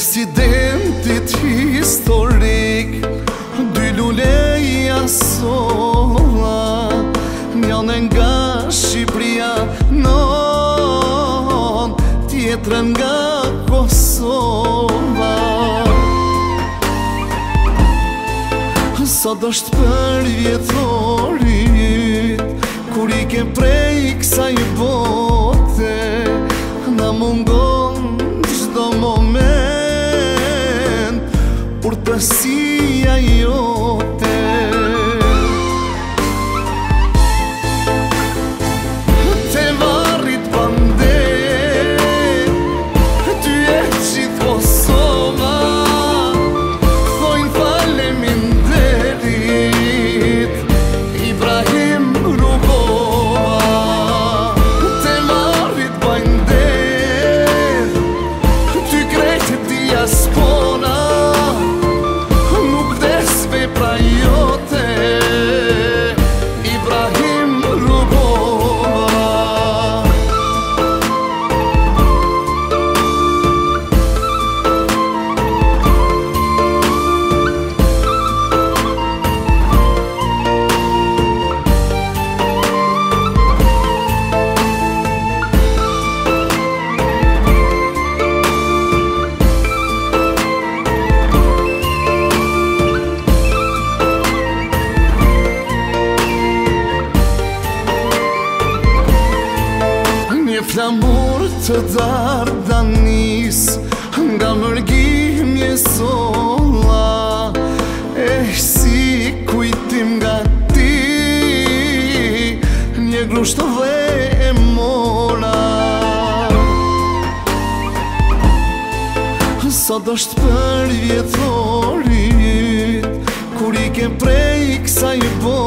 Presidentit historik, dy luleja sola, njën nga Shqipria non, tjetrën nga Kosova. Sot është për vjetorit, kur i ke prej kësaj bote, na mungon çdo moment urtësia jote. Te varrit pandet, ty e gjithë Kosova, thojnë faleminderit Ibrahim Rugova. Te varrit pandet, ty krejtë diaspora, nuk vdes vepra jote Ibrahim Rugova. Një flamur të Dardanis, nga mërgjimje solla, si kujtim nga ti, një grusht dhe e mora. Sot është për vjetorit, kur i ke prej kësaj bote,